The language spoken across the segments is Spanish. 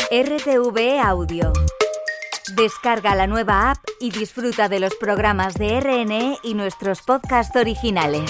RTV Audio. Descarga la nueva app y disfruta de los programas de RNE y nuestros podcasts originales.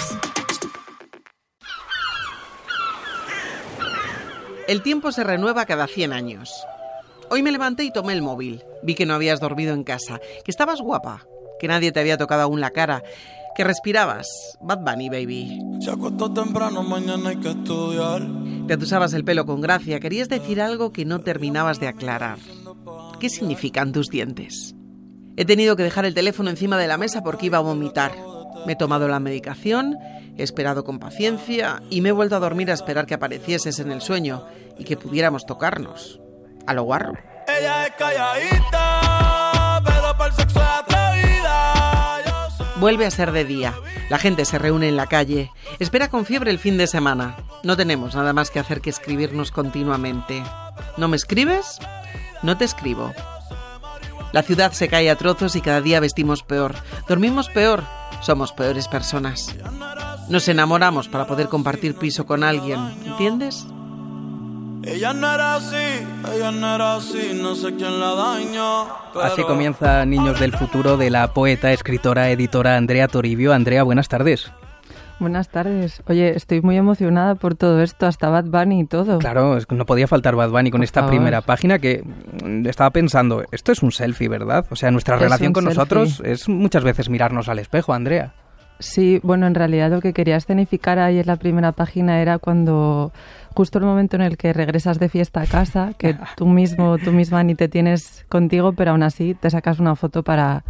El tiempo se renueva cada 100 años. Hoy me levanté y tomé el móvil. Vi que no habías dormido en casa, que estabas guapa, que nadie te había tocado aún la cara, que respirabas. Bad Bunny, baby. Se acostó temprano, mañana hay que estudiar. Te atusabas el pelo con gracia. Querías decir algo que no terminabas de aclarar. ¿Qué significan tus dientes? He tenido que dejar el teléfono encima de la mesa porque iba a vomitar. Me he tomado la medicación, he esperado con paciencia y me he vuelto a dormir a esperar que aparecieses en el sueño y que pudiéramos tocarnos. A lo guarro. Ella es calladita, pero para el sexo es atrevida. Vuelve a ser de día. La gente se reúne en la calle. Espera con fiebre el fin de semana. No tenemos nada más que hacer que escribirnos continuamente. ¿No me escribes? No te escribo. La ciudad se cae a trozos y cada día vestimos peor. Dormimos peor. Somos peores personas. Nos enamoramos para poder compartir piso con alguien. ¿Entiendes? Ella no era así, no sé quién la dañó. Pero... Así comienza Niños del Futuro de la poeta, escritora, editora Andrea Toribio. Andrea, buenas tardes. Buenas tardes. Oye, estoy muy emocionada por todo esto, hasta Bad Bunny y todo. Claro, no podía faltar Bad Bunny con esta primera página que estaba pensando, esto es un selfie, ¿verdad? O sea, nuestra relación con nosotros es muchas veces mirarnos al espejo, Andrea. Sí, bueno, en realidad lo que quería escenificar ahí en la primera página era cuando, justo el momento en el que regresas de fiesta a casa, que tú misma ni te tienes contigo, pero aún así te sacas una foto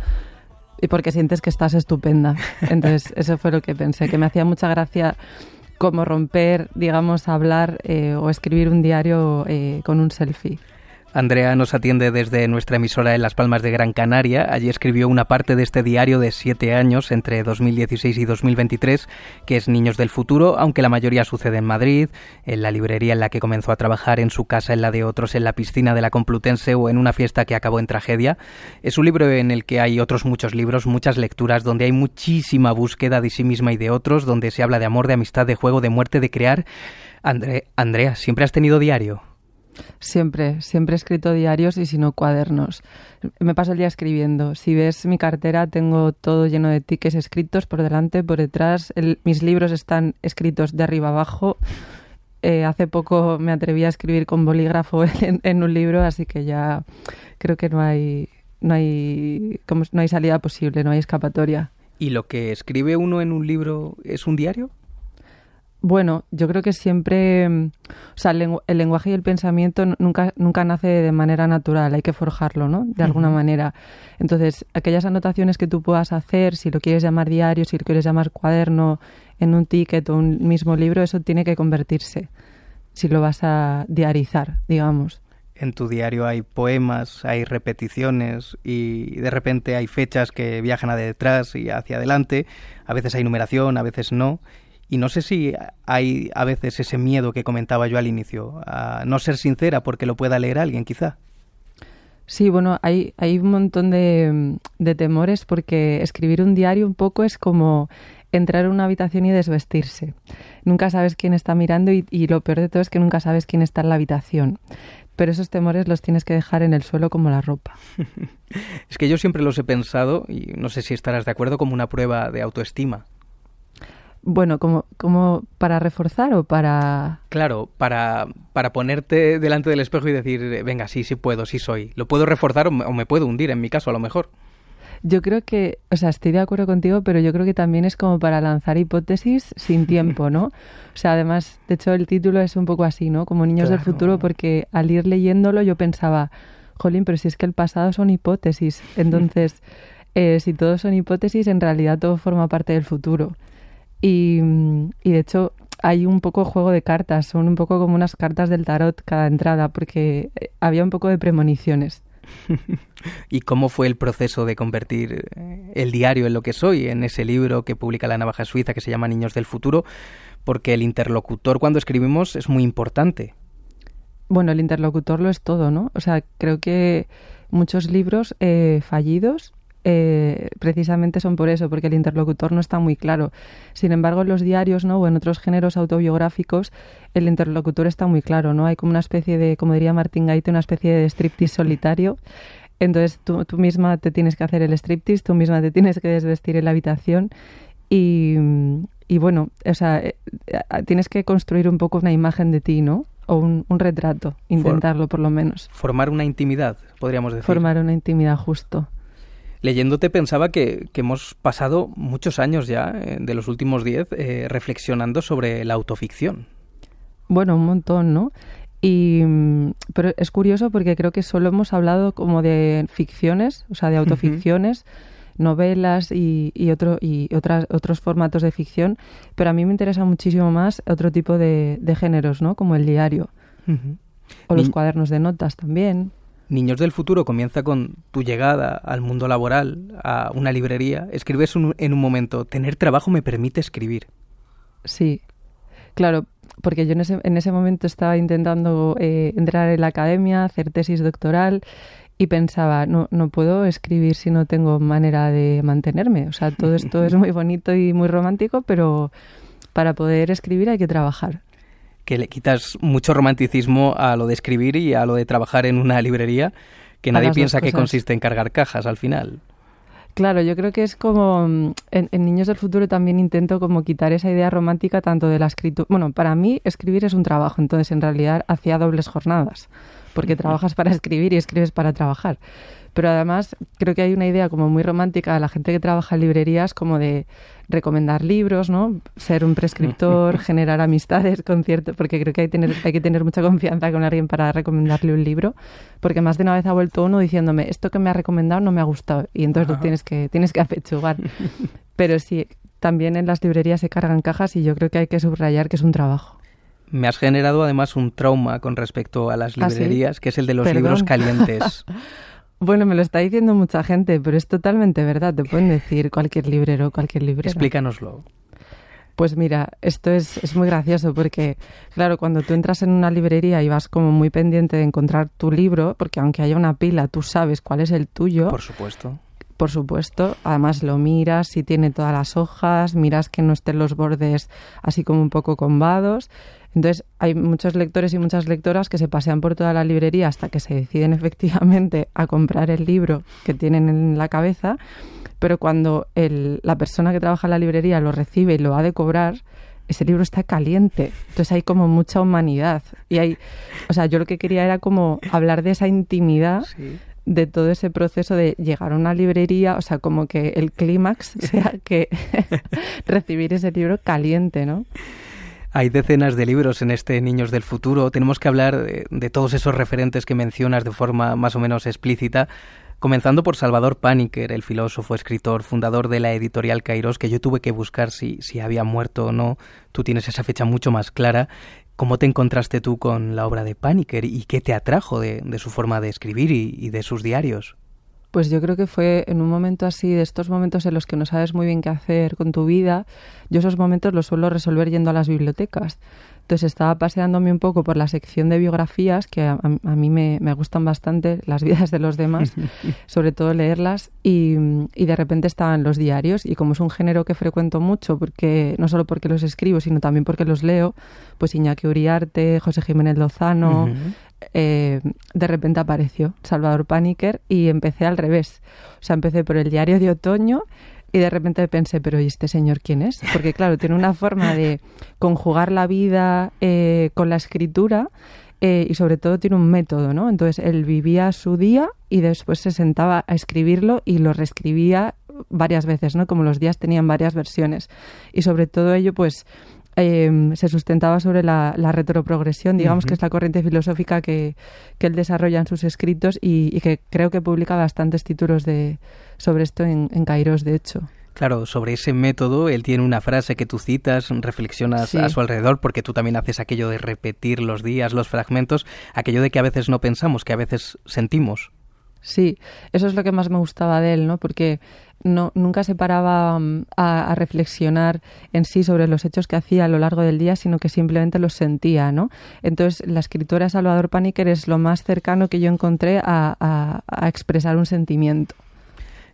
y porque sientes que estás estupenda. Entonces, eso fue lo que pensé, que me hacía mucha gracia como romper, digamos, hablar o escribir un diario con un selfie. Andrea nos atiende desde nuestra emisora en Las Palmas de Gran Canaria. Allí escribió una parte de este diario de 7 años, entre 2016 y 2023, que es Niños del Futuro, aunque la mayoría sucede en Madrid, en la librería en la que comenzó a trabajar, en su casa, en la de otros, en la piscina de la Complutense o en una fiesta que acabó en tragedia. Es un libro en el que hay otros muchos libros, muchas lecturas, donde hay muchísima búsqueda de sí misma y de otros, donde se habla de amor, de amistad, de juego, de muerte, de crear. Andrea, ¿siempre has tenido diario? Siempre he escrito diarios y si no cuadernos. Me paso el día escribiendo. Si ves mi cartera tengo todo lleno de tickets escritos por delante, por detrás. Mis libros están escritos de arriba abajo. Hace poco me atreví a escribir con bolígrafo en un libro, así que ya creo que no hay salida posible, no hay escapatoria. ¿Y lo que escribe uno en un libro es un diario? Bueno, yo creo que siempre, o sea, el lenguaje y el pensamiento nunca nace de manera natural, hay que forjarlo, ¿no? De alguna manera. Entonces, aquellas anotaciones que tú puedas hacer, si lo quieres llamar diario, si lo quieres llamar cuaderno, en un ticket o un mismo libro, eso tiene que convertirse, si lo vas a diarizar, digamos. En tu diario hay poemas, hay repeticiones y de repente hay fechas que viajan hacia detrás y hacia adelante. A veces hay numeración, a veces no. Y no sé si hay a veces ese miedo que comentaba yo al inicio, a no ser sincera porque lo pueda leer alguien, quizá. Sí, bueno, hay un montón de temores porque escribir un diario un poco es como entrar en una habitación y desvestirse. Nunca sabes quién está mirando y lo peor de todo es que nunca sabes quién está en la habitación. Pero esos temores los tienes que dejar en el suelo como la ropa. Es que yo siempre los he pensado, y no sé si estarás de acuerdo, como una prueba de autoestima. Bueno, como para reforzar o para... Claro, para ponerte delante del espejo y decir, venga, sí puedo, sí soy. Lo puedo reforzar o me puedo hundir, en mi caso, a lo mejor. Yo creo que, o sea, estoy de acuerdo contigo, pero yo creo que también es como para lanzar hipótesis sin tiempo, ¿no? O sea, además, de hecho, el título es un poco así, ¿no? Como Niños del Futuro, porque al ir leyéndolo yo pensaba, jolín, pero si es que el pasado son hipótesis. Entonces, si todo son hipótesis, en realidad todo forma parte del futuro. Y de hecho hay un poco juego de cartas, son un poco como unas cartas del tarot cada entrada, porque había un poco de premoniciones. ¿Y cómo fue el proceso de convertir el diario en lo que soy, en ese libro que publica La Navaja Suiza que se llama Niños del Futuro? Porque el interlocutor cuando escribimos es muy importante. Bueno, el interlocutor lo es todo, ¿no? O sea, creo que muchos libros fallidos precisamente son por eso, porque el interlocutor no está muy claro. Sin embargo, en los diarios, ¿no?, o en otros géneros autobiográficos, el interlocutor está muy claro, ¿no? Hay como una especie de, como diría Martín Gaite, una especie de striptease solitario. Entonces tú misma te tienes que hacer el striptease, tú misma te tienes que desvestir en la habitación y bueno, o sea, tienes que construir un poco una imagen de ti, ¿no? O un retrato, intentarlo por lo menos. Formar una intimidad, podríamos decir. Formar una intimidad, justo. Leyéndote pensaba que hemos pasado muchos años ya, de los últimos 10, reflexionando sobre la autoficción. Bueno, un montón, ¿no? Pero es curioso porque creo que solo hemos hablado como de ficciones, o sea, de autoficciones, novelas y otros formatos de ficción, pero a mí me interesa muchísimo más otro tipo de géneros, ¿no? Como el diario. O los cuadernos de notas también. Niños del futuro comienza con tu llegada al mundo laboral, a una librería. Escribes en un momento, tener trabajo me permite escribir. Sí, claro, porque yo en ese momento estaba intentando entrar en la academia, hacer tesis doctoral y pensaba, no puedo escribir si no tengo manera de mantenerme. O sea, todo esto es muy bonito y muy romántico, pero para poder escribir hay que trabajar. Que le quitas mucho romanticismo a lo de escribir y a lo de trabajar en una librería, que nadie piensa que consiste en cargar cajas al final. Claro, yo creo que es como... En Niños del Futuro también intento como quitar esa idea romántica tanto de la escritura... Bueno, para mí escribir es un trabajo, entonces en realidad hacía dobles jornadas, porque trabajas para escribir y escribes para trabajar. Pero además creo que hay una idea como muy romántica de la gente que trabaja en librerías como de recomendar libros, ¿no? Ser un prescriptor, generar amistades, conciertos, porque creo que hay que tener mucha confianza con alguien para recomendarle un libro, porque más de una vez ha vuelto uno diciéndome, esto que me ha recomendado no me ha gustado, y entonces lo tienes que apechugar. Pero sí, también en las librerías se cargan cajas y yo creo que hay que subrayar que es un trabajo. Me has generado además un trauma con respecto a las librerías, ¿sí? Que es el de los libros calientes. Bueno, me lo está diciendo mucha gente, pero es totalmente verdad. Te pueden decir cualquier librero, cualquier librera. Explícanoslo. Pues mira, esto es muy gracioso porque, claro, cuando tú entras en una librería y vas como muy pendiente de encontrar tu libro, porque aunque haya una pila, tú sabes cuál es el tuyo. Por supuesto. Por supuesto. Además lo miras, si tiene todas las hojas, miras que no estén los bordes así como un poco combados. Entonces hay muchos lectores y muchas lectoras que se pasean por toda la librería hasta que se deciden efectivamente a comprar el libro que tienen en la cabeza, pero cuando la persona que trabaja en la librería lo recibe y lo ha de cobrar, ese libro está caliente. Entonces hay como mucha humanidad. Y yo lo que quería era como hablar de esa intimidad, sí, de todo ese proceso de llegar a una librería, o sea, como que el clímax sea que recibir ese libro caliente, ¿no? Hay decenas de libros en este Niños del Futuro. Tenemos que hablar de todos esos referentes que mencionas de forma más o menos explícita, comenzando por Salvador Paniker, el filósofo, escritor, fundador de la editorial Kairos, que yo tuve que buscar si había muerto o no. Tú tienes esa fecha mucho más clara. ¿Cómo te encontraste tú con la obra de Paniker y qué te atrajo de su forma de escribir y de sus diarios? Pues yo creo que fue en un momento así, de estos momentos en los que no sabes muy bien qué hacer con tu vida. Yo esos momentos los suelo resolver yendo a las bibliotecas. Entonces estaba paseándome un poco por la sección de biografías, que a mí me gustan bastante, las vidas de los demás, sobre todo leerlas, y de repente estaban los diarios, y como es un género que frecuento mucho, porque no solo porque los escribo, sino también porque los leo, pues Iñaki Uriarte, José Jiménez Lozano... de repente apareció Salvador Paniker y empecé al revés. O sea, empecé por el diario de otoño y de repente pensé, pero ¿y este señor quién es? Porque claro, tiene una forma de conjugar la vida con la escritura y sobre todo tiene un método, ¿no? Entonces él vivía su día y después se sentaba a escribirlo y lo reescribía varias veces, ¿no? Como los días tenían varias versiones. Y sobre todo ello, pues... se sustentaba sobre la retroprogresión, digamos, que es la corriente filosófica que él desarrolla en sus escritos y que creo que publica bastantes títulos sobre esto en Kairos, de hecho. Claro, sobre ese método, él tiene una frase que tú citas, reflexionas a su alrededor, porque tú también haces aquello de repetir los días, los fragmentos, aquello de que a veces no pensamos, que a veces sentimos. Sí, eso es lo que más me gustaba de él, ¿no? Porque nunca se paraba a reflexionar en sí sobre los hechos que hacía a lo largo del día, sino que simplemente los sentía, ¿no? Entonces, la escritora Salvador Paniker es lo más cercano que yo encontré a expresar un sentimiento.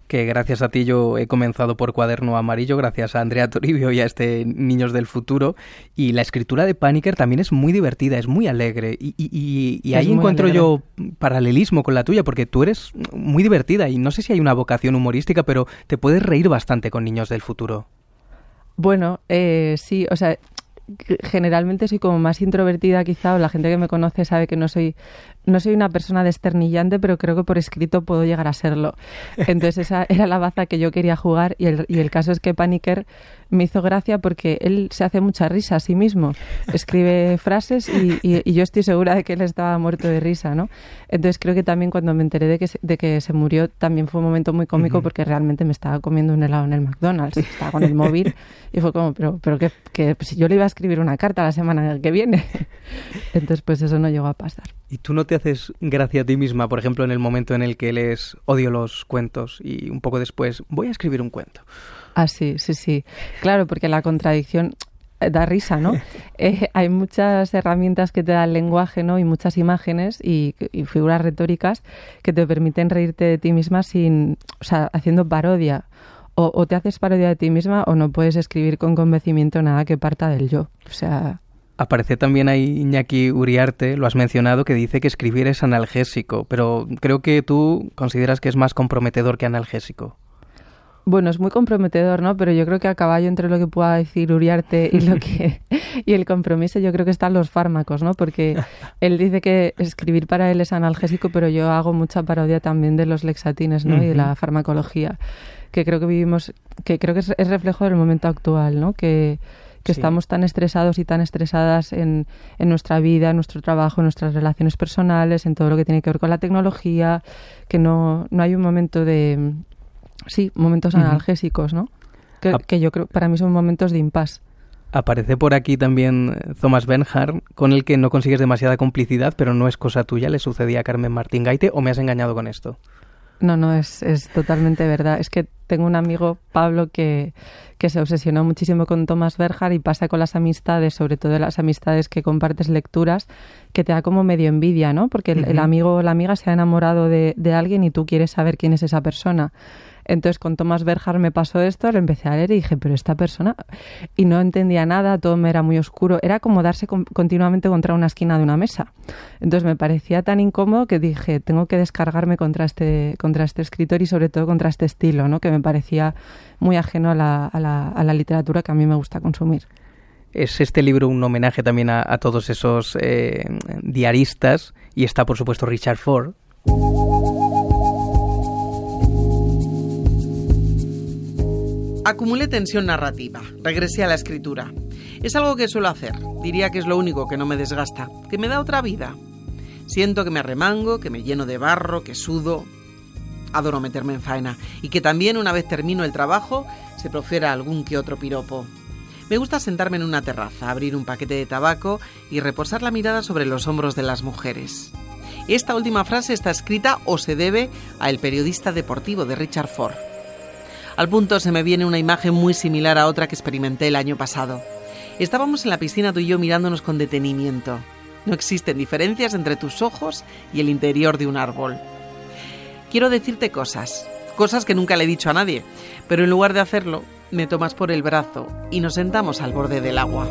que gracias a ti yo he comenzado por Cuaderno Amarillo, gracias a Andrea Toribio y a este Niños del Futuro. Y la escritura de Paniker también es muy divertida, es muy alegre. Y ahí encuentro yo paralelismo con la tuya, porque tú eres muy divertida y no sé si hay una vocación humorística, pero te puedes reír bastante con Niños del Futuro. Bueno, sí, o sea, generalmente soy como más introvertida quizá, o la gente que me conoce sabe que no soy una persona desternillante, pero creo que por escrito puedo llegar a serlo. Entonces esa era la baza que yo quería jugar y el caso es que Paniker me hizo gracia porque él se hace mucha risa a sí mismo. Escribe frases y yo estoy segura de que él estaba muerto de risa, ¿no? Entonces creo que también cuando me enteré de que se murió también fue un momento muy cómico porque realmente me estaba comiendo un helado en el McDonald's. Estaba con el móvil y fue como, pero que si yo le iba a escribir una carta la semana que viene. Entonces pues eso no llegó a pasar. ¿Y tú no te haces gracia a ti misma, por ejemplo, en el momento en el que lees odio los cuentos y un poco después voy a escribir un cuento? Ah, sí. Claro, porque la contradicción da risa, ¿no? Hay muchas herramientas que te da el lenguaje, ¿no? Y muchas imágenes y figuras retóricas que te permiten reírte de ti misma haciendo parodia. O te haces parodia de ti misma o no puedes escribir con convencimiento nada que parta del yo. O sea... Aparece también ahí Iñaki Uriarte, lo has mencionado, que dice que escribir es analgésico, pero creo que tú consideras que es más comprometedor que analgésico. Bueno, es muy comprometedor, ¿no? Pero yo creo que a caballo entre lo que pueda decir Uriarte y el compromiso, yo creo que están los fármacos, ¿no? Porque él dice que escribir para él es analgésico, pero yo hago mucha parodia también de los lexatines, ¿no? Y de la farmacología, que creo que es reflejo del momento actual, ¿no? Que estamos tan estresados y tan estresadas en nuestra vida, en nuestro trabajo, en nuestras relaciones personales, en todo lo que tiene que ver con la tecnología, que no hay un momento de... Sí, momentos analgésicos, ¿no? Que yo creo para mí son momentos de impasse. Aparece por aquí también Thomas Bernhard, con el que no consigues demasiada complicidad, pero no es cosa tuya, le sucedía a Carmen Martín Gaite, ¿o me has engañado con esto? No, es totalmente verdad. Es que tengo un amigo, Pablo, que se obsesionó muchísimo con Thomas Bernhard y pasa con las amistades, sobre todo las amistades que compartes lecturas, que te da como medio envidia, ¿no? Porque el amigo o la amiga se ha enamorado de alguien y tú quieres saber quién es esa persona. Entonces con Thomas Bernhard me pasó esto, lo empecé a leer y dije, pero esta persona... Y no entendía nada, todo me era muy oscuro. Era como darse continuamente contra una esquina de una mesa. Entonces me parecía tan incómodo que dije, tengo que descargarme contra este escritor y sobre todo contra este estilo, ¿no? Que me parecía muy ajeno a la literatura que a mí me gusta consumir. Es este libro un homenaje también a todos esos diaristas y está, por supuesto, Richard Ford. Acumulé tensión narrativa, regresé a la escritura. Es algo que suelo hacer, diría que es lo único que no me desgasta, que me da otra vida. Siento que me arremango, que me lleno de barro, que sudo. Adoro meterme en faena y que también una vez termino el trabajo se profiera algún que otro piropo. Me gusta sentarme en una terraza, abrir un paquete de tabaco y reposar la mirada sobre los hombros de las mujeres. Esta última frase está escrita o se debe a El periodista deportivo de Richard Ford. Al punto se me viene una imagen muy similar a otra que experimenté el año pasado. Estábamos en la piscina tú y yo mirándonos con detenimiento. No existen diferencias entre tus ojos y el interior de un árbol. Quiero decirte cosas que nunca le he dicho a nadie, pero en lugar de hacerlo, me tomas por el brazo y nos sentamos al borde del agua.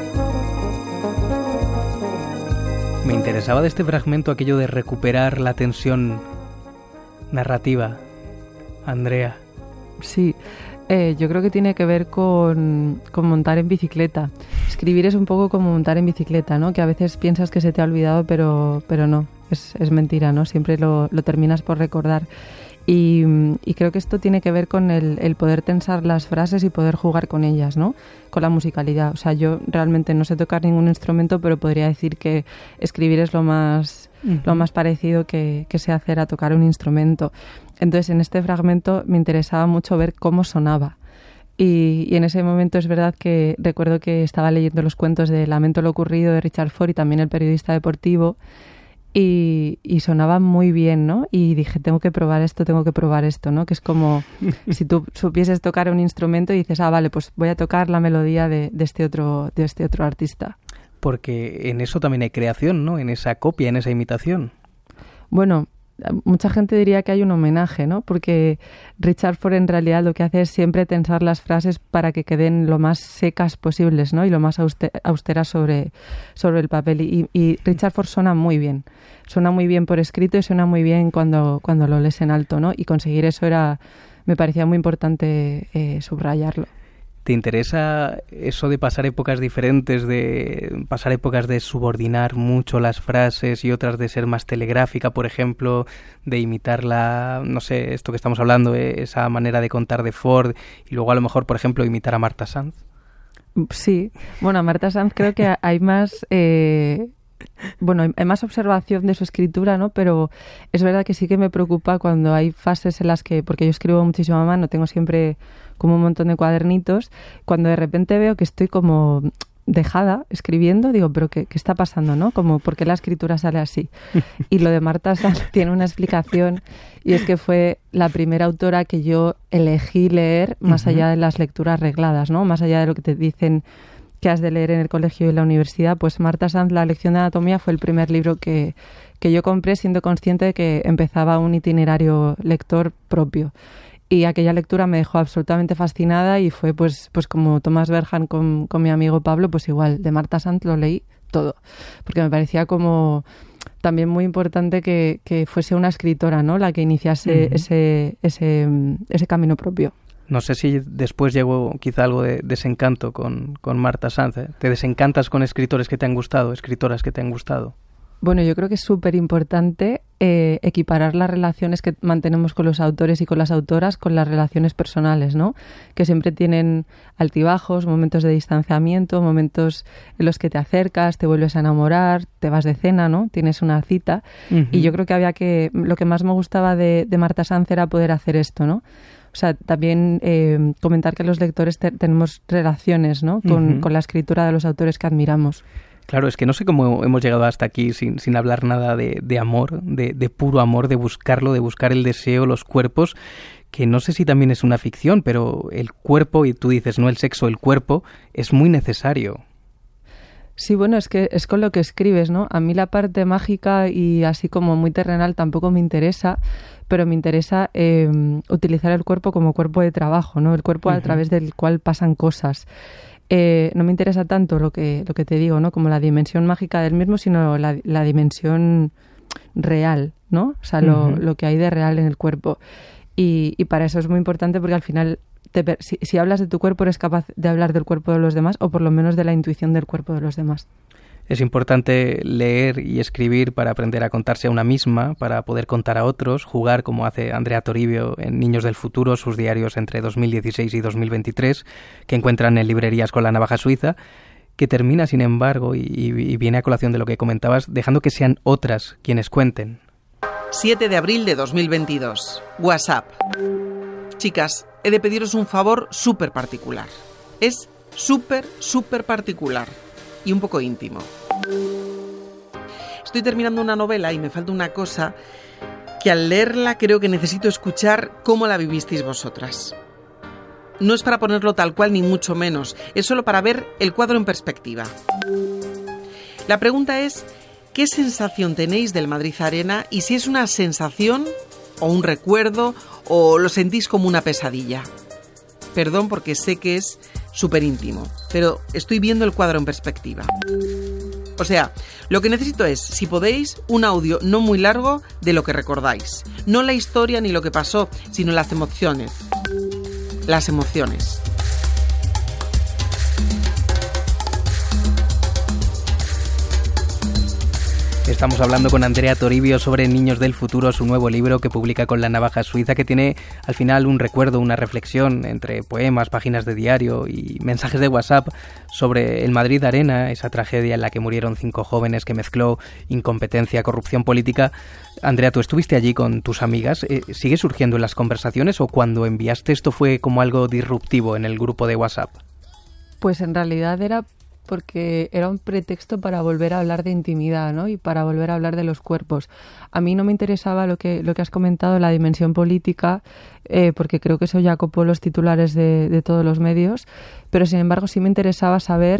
Me interesaba de este fragmento aquello de recuperar la tensión narrativa. Andrea. Sí, yo creo que tiene que ver con montar en bicicleta. Escribir es un poco como montar en bicicleta, ¿no? Que a veces piensas que se te ha olvidado, pero no, es mentira, ¿no? Siempre lo terminas por recordar. Y creo que esto tiene que ver con el poder tensar las frases y poder jugar con ellas, ¿no? Con la musicalidad. O sea, yo realmente no sé tocar ningún instrumento, pero podría decir que escribir es lo más parecido que sé hacer a tocar un instrumento. Entonces, en este fragmento me interesaba mucho ver cómo sonaba. Y en ese momento es verdad que recuerdo que estaba leyendo los cuentos de Lamento lo ocurrido de Richard Ford y también El periodista deportivo y sonaba muy bien, ¿no? Y dije, tengo que probar esto, ¿no? Que es como si tú supieses tocar un instrumento y dices, vale, pues voy a tocar la melodía de este otro artista. Porque en eso también hay creación, ¿no? En esa copia, en esa imitación. Bueno, mucha gente diría que hay un homenaje, ¿no? Porque Richard Ford en realidad lo que hace es siempre tensar las frases para que queden lo más secas posibles, ¿no? Y lo más austeras sobre el papel. Y Richard Ford suena muy bien por escrito y suena muy bien cuando lo lees en alto, ¿no? Y conseguir eso me parecía muy importante subrayarlo. ¿Te interesa eso de pasar épocas diferentes, de pasar épocas de subordinar mucho las frases y otras de ser más telegráfica, por ejemplo, de imitar no sé, esto que estamos hablando, esa manera de contar de Ford, y luego a lo mejor, por ejemplo, imitar a Marta Sanz? Sí, bueno, a Marta Sanz creo que hay más... hay más observación de su escritura, ¿no? Pero es verdad que sí que me preocupa cuando hay fases en las que, porque yo escribo muchísimo a mano, tengo siempre como un montón de cuadernitos, cuando de repente veo que estoy como dejada escribiendo, digo, pero ¿qué está pasando, no? Como, ¿por qué la escritura sale así? Y lo de Marta Sanz tiene una explicación, y es que fue la primera autora que yo elegí leer más allá de las lecturas regladas, ¿no? Más allá de lo que te dicen que has de leer en el colegio y en la universidad, pues Marta Sanz, La lección de anatomía, fue el primer libro que yo compré siendo consciente de que empezaba un itinerario lector propio. Y aquella lectura me dejó absolutamente fascinada y fue pues como Thomas Berhan con mi amigo Pablo, pues igual, de Marta Sanz lo leí todo, porque me parecía como también muy importante que fuese una escritora, ¿no?, la que iniciase ese camino propio. No sé si después llegó quizá algo de desencanto con Marta Sanz, ¿eh? ¿Te desencantas con escritores que te han gustado, escritoras que te han gustado? Bueno, yo creo que es súper importante equiparar las relaciones que mantenemos con los autores y con las autoras con las relaciones personales, ¿no? Que siempre tienen altibajos, momentos de distanciamiento, momentos en los que te acercas, te vuelves a enamorar, te vas de cena, ¿no? Tienes una cita. Uh-huh. Y yo creo que lo que más me gustaba de Marta Sanz era poder hacer esto, ¿no? O sea, también comentar que los lectores tenemos relaciones, ¿no?, con la escritura de los autores que admiramos. Claro, es que no sé cómo hemos llegado hasta aquí sin hablar nada de amor, de puro amor, de buscarlo, de buscar el deseo, los cuerpos, que no sé si también es una ficción, pero el cuerpo, y tú dices, no el sexo, el cuerpo, es muy necesario. Sí, bueno, es que es con lo que escribes, ¿no? A mí la parte mágica y así como muy terrenal tampoco me interesa, pero me interesa utilizar el cuerpo como cuerpo de trabajo, ¿no? El cuerpo a través del cual pasan cosas. No me interesa tanto lo que te digo, ¿no?, como la dimensión mágica del mismo, sino la dimensión real, ¿no? O sea, lo que hay de real en el cuerpo. Y para eso es muy importante, porque al final si hablas de tu cuerpo eres capaz de hablar del cuerpo de los demás, o por lo menos de la intuición del cuerpo de los demás. Es importante leer y escribir para aprender a contarse a una misma, para poder contar a otros, jugar como hace Andrea Toribio en Niños del Futuro, sus diarios entre 2016 y 2023, que encuentran en librerías con La navaja suiza, que termina, sin embargo, y viene a colación de lo que comentabas, dejando que sean otras quienes cuenten. 7 de abril de 2022. WhatsApp. Chicas, he de pediros un favor súper particular. Es súper particular. Y un poco íntimo. Estoy terminando una novela y me falta una cosa que al leerla creo que necesito escuchar cómo la vivisteis vosotras. No es para ponerlo tal cual ni mucho menos, es solo para ver el cuadro en perspectiva. La pregunta es, ¿qué sensación tenéis del Madrid Arena? Y si es una sensación o un recuerdo o lo sentís como una pesadilla. Perdón porque sé que es súper íntimo, pero estoy viendo el cuadro en perspectiva. O sea, lo que necesito es, si podéis, un audio no muy largo de lo que recordáis. No la historia ni lo que pasó, sino las emociones. Las emociones. Estamos hablando con Andrea Toribio sobre Niños del Futuro, su nuevo libro que publica con La navaja suiza, que tiene al final un recuerdo, una reflexión entre poemas, páginas de diario y mensajes de WhatsApp sobre el Madrid Arena, esa tragedia en la que murieron 5 jóvenes que mezcló incompetencia, corrupción política. Andrea, tú estuviste allí con tus amigas. ¿Sigue surgiendo en las conversaciones o cuando enviaste esto fue como algo disruptivo en el grupo de WhatsApp? Pues en realidad era porque era un pretexto para volver a hablar de intimidad, ¿no? Y para volver a hablar de los cuerpos. A mí no me interesaba lo que has comentado, la dimensión política, porque creo que eso ya copó los titulares de todos los medios, pero sin embargo sí me interesaba saber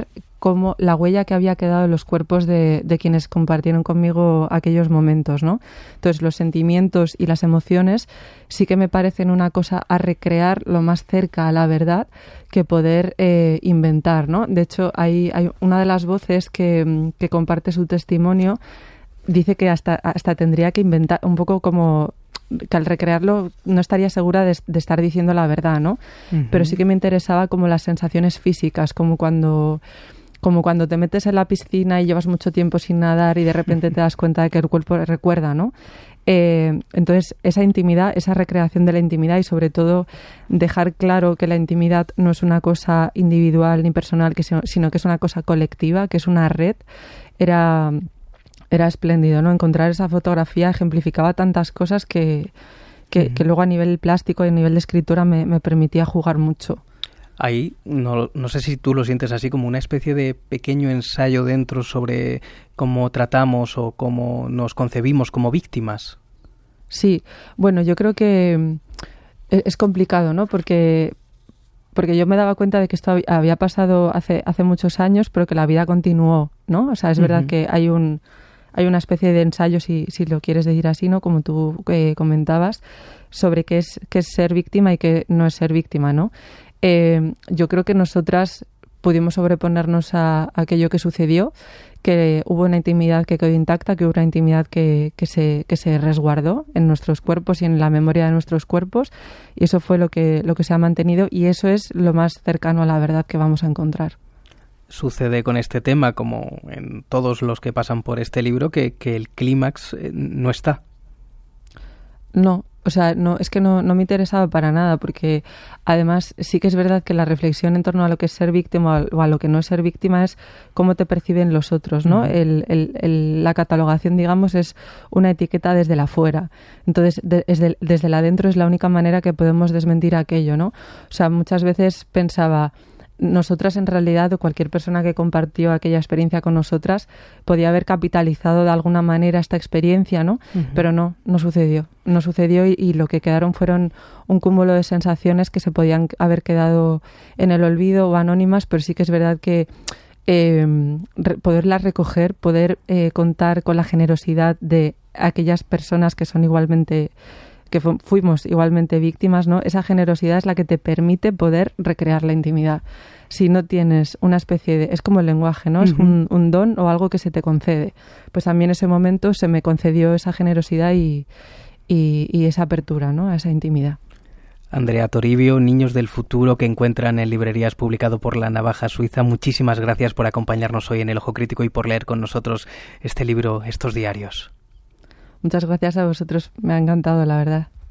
cómo la huella que había quedado en los cuerpos de quienes compartieron conmigo aquellos momentos, ¿no? Entonces, los sentimientos y las emociones sí que me parecen una cosa a recrear lo más cerca a la verdad que poder inventar, ¿no? De hecho, hay una de las voces que comparte su testimonio, dice que hasta tendría que inventar, un poco como que al recrearlo no estaría segura de estar diciendo la verdad, ¿no? Uh-huh. Pero sí que me interesaba como las sensaciones físicas, como cuando te metes en la piscina y llevas mucho tiempo sin nadar y de repente te das cuenta de que el cuerpo recuerda, ¿no? Entonces, esa intimidad, esa recreación de la intimidad y sobre todo dejar claro que la intimidad no es una cosa individual ni personal, sino que es una cosa colectiva, que es una red, era espléndido, ¿no? Encontrar esa fotografía ejemplificaba tantas cosas que luego a nivel plástico y a nivel de escritura me permitía jugar mucho. Ahí, no sé si tú lo sientes así, como una especie de pequeño ensayo dentro sobre cómo tratamos o cómo nos concebimos como víctimas. Sí, bueno, yo creo que es complicado, ¿no? Porque yo me daba cuenta de que esto había pasado hace muchos años, pero que la vida continuó, ¿no? O sea, es verdad que hay una especie de ensayo, si lo quieres decir así, ¿no? Como tú comentabas, sobre qué es ser víctima y qué no es ser víctima, ¿no? Yo creo que nosotras pudimos sobreponernos a aquello que sucedió, que hubo una intimidad que quedó intacta, que hubo una intimidad que se resguardó en nuestros cuerpos y en la memoria de nuestros cuerpos, y eso fue lo que se ha mantenido, y eso es lo más cercano a la verdad que vamos a encontrar. Sucede con este tema, como en todos los que pasan por este libro, que el clímax no está. No, o sea, no, es que no me interesaba para nada, porque además sí que es verdad que la reflexión en torno a lo que es ser víctima o a lo que no es ser víctima es cómo te perciben los otros, ¿no? La catalogación, digamos, es una etiqueta desde la fuera. Entonces, desde la adentro es la única manera que podemos desmentir aquello, ¿no? O sea, muchas veces pensaba, nosotras en realidad, o cualquier persona que compartió aquella experiencia con nosotras, podía haber capitalizado de alguna manera esta experiencia, ¿no? Uh-huh. Pero no sucedió. No sucedió y lo que quedaron fueron un cúmulo de sensaciones que se podían haber quedado en el olvido o anónimas, pero sí que es verdad que poderlas recoger, poder contar con la generosidad de aquellas personas que son igualmente... que fuimos igualmente víctimas, ¿no? Esa generosidad es la que te permite poder recrear la intimidad. Si no tienes una especie de... Es como el lenguaje, ¿no? Uh-huh. Es un don o algo que se te concede. Pues a mí en ese momento se me concedió esa generosidad y esa apertura, ¿no? A esa intimidad. Andrea Toribio, Niños del futuro, que encuentran en librerías, publicado por La Navaja Suiza. Muchísimas gracias por acompañarnos hoy en El Ojo Crítico y por leer con nosotros este libro, estos diarios. Muchas gracias a vosotros, me ha encantado, la verdad.